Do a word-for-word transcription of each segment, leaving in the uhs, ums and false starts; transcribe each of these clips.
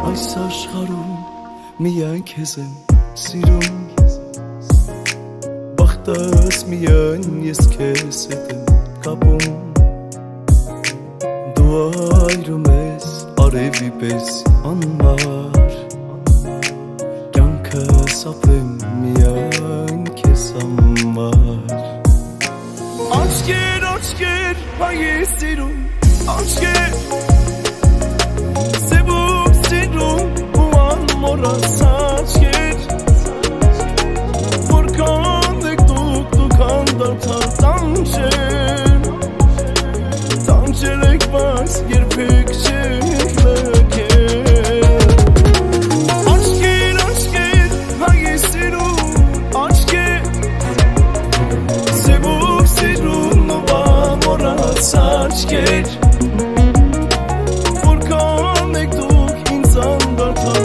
Այս աշխարհում միայն քեզ եմ սիրում, բախտս միայն ես քեզ հետ եմ կապում, դու այրում ես արևի պես անմար, կյանքս ապրեմ միայն քեզ համար։ Աչքեր, աչքեր, հայ ես սիրում, աչքեր Մորած աչքեր, որքան եք դուք դուք անդադար տանջել, տանջել եք, բայց երբեք չեք լքել։ Աչքեր, աչքեր, հայ ես սիրում, աչքեր, սևով սիրում նվա մորած աչքեր, որքան եք դուք ինձ անդադար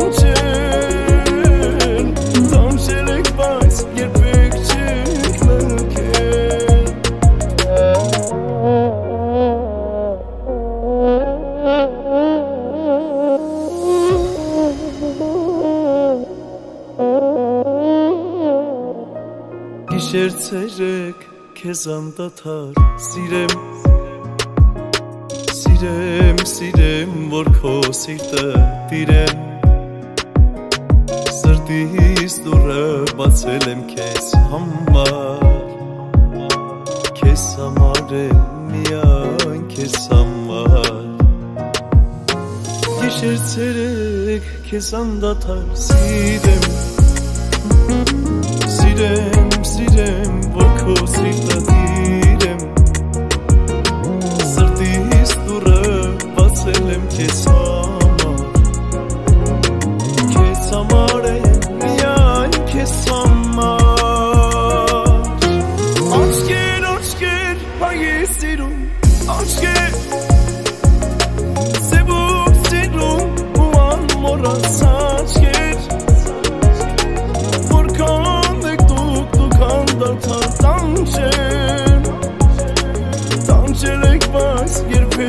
Գիշեր ցերեկ քեզ անդադար սիրեմ, սիրեմ, սիրեմ, որ քո սիրտը տիրեմ, սրտիս դուռը բացել եմ քեզ համար, քեզ համար եմ միայն քեզ համար։ Գիշեր ցերեկ քեզ անդադար սիրեմ, Սիրեմ, սիրեմ, որ քո սիրտը տիրեմ, սրտիս դուռը բացել եմ քեզ համար, քեզ համար եմ միայն քեզ համար։ Աչքեր, աչքեր, հայ ես սիրում, աչքեր, սևով սիրում ու անմոռաց աչքեր, Տանջել, տանջել եք, բայց երբեք